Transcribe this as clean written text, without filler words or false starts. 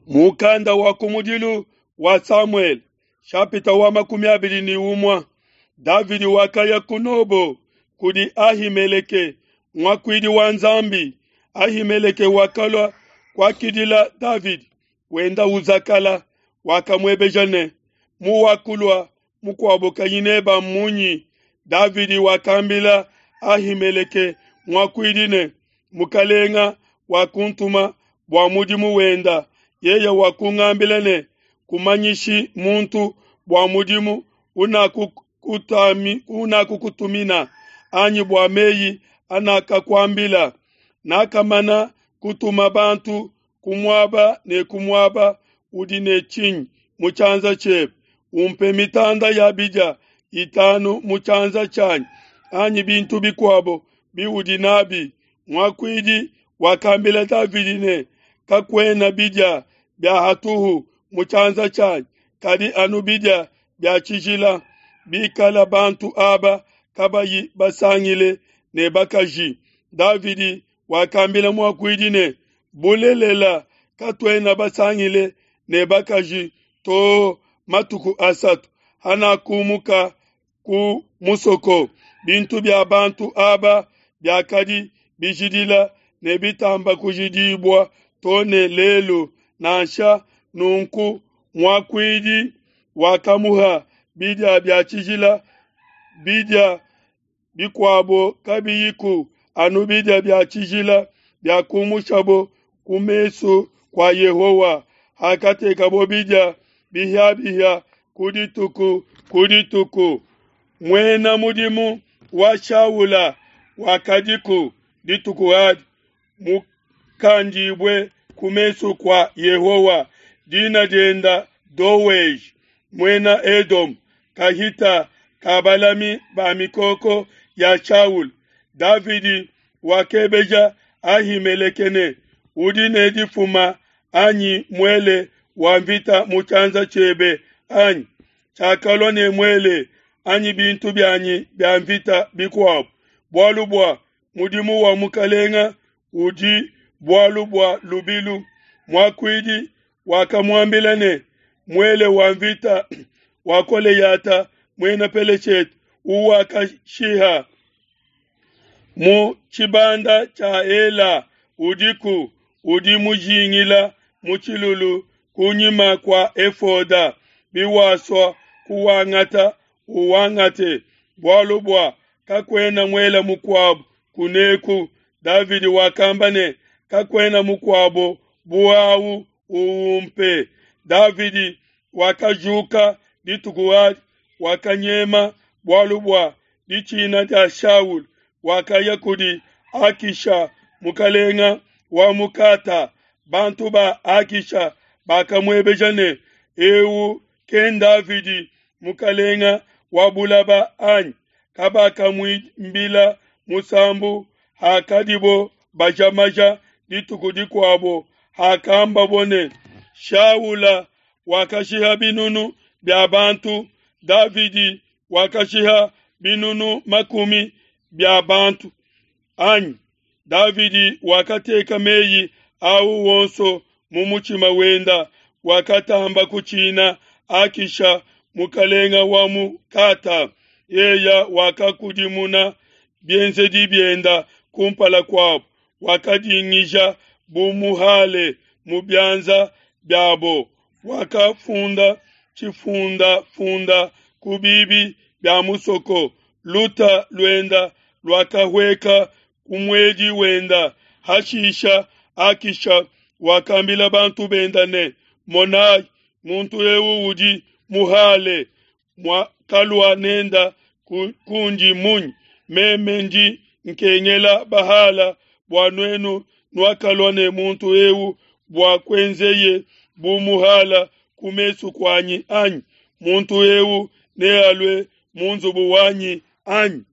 Mukanda wa kumudilu wa Samuel shapita wa 21 Davidi wakaya kunobo kudi Ahimeleke mwakwidi wa nzambi. Ahimeleke wakalwa kwa kidila David wenda uzakala wakamwebejane muwakulwa mukwaboka yineba munyi. Davidi wakambila Ahimeleke mwakwidine mukalenga wakuntuma bwa mudimu wenda yeye wakungambilane kumanyishi muntu bwa mudimu unakukutumina anyi bwa meyi anakakwambila nakamana kutuma bantu kumwaba ne kumwaba udine chinyi muchanza chepe umpe mitanda ya bija itanu muchanza chanyi anyi bintu bikwabo biudinabi mwakwidi wakambila Davidine kakwena bija bya hatuhu muchanza chanyi kadi anu bija bya chijila bikala bantu aba kabayi basangile ne bakaji. Davidi wakambila mwakwidine bulelela katwena basangile ne bakaji to matuku asatu hana kumuka ku musoko bintu bya bantu aba bya kadi bijidila ne bitamba kujidibwa tone lelo nansha nunku mwakwidi wakamuha bidya bya chijila bidya bikwabo kabiyiku anu bidya bya chijila bya kumushabo kumeso kwa Yehowa hakateka bo bidya biha kudituku mwena mudimu wa Shaula wakadiku dituku hadi mukandibwe kumeso kwa Yehowa dina denda Dowej mwena Edom kahita kabalami ba mikoko ya Shaul. Davidi wakebeja Ahimelekene udine difuma anyi mwele wamvita muchanza chebe anyi chakalone mwele anyi bintu byanyi byamvita bikwabo bwalubwa mudimu wa mukalenga udi bwalubwa lubilu mwakwidi wakamwambilane mwele wamvita wakole yata mwena pelechet uwakashiha mu chibanda cha Ela udiku udimujingila muchilulu kunyima kwa efoda biwaswa kuwangata uwangate bwalubwa kakwena mwela mukwabu kuneku. Davidi wakambane kakwena mukwabo buawu uumpe. Davidi wakajuka ditukuwadi wakanyema bwalubwa dichina ja Shaul wakayakudi Akisha mukalenga wa mukata bantu ba Akisha bakamwebejane ewu ken Davidi mukalenga wa bulaba anyi kabaka mwimbila musambu hakadibo bajamaja ditukudi kwabo hakamba bone. Shaula wakashiha binunu bya bantu Davidi wakashiha binunu makumi bya bantu anyi. Davidi wakateka meyi au wonso mumuchima wenda wakatamba kuchina Akisha mukalenga wa mukata yeya wakakudimuna bienze dibienda kumpala kwabo wakadingisha bumuhale mubyanza byabo wakafunda funda kubibi bya musoko luta lwenda lwakahweka kumweji wenda hashisha Akisha wakambila bantu bendane monai muntu ewu udi muhale mwakalwa nenda kunji munyi memenji nkenyela bahala bwanwenu nwakalwane muntu ewu bwakwenzeye bumuhala kumesu kwanyi anyi muntu ewu nealwe munzu buwanyi anyi.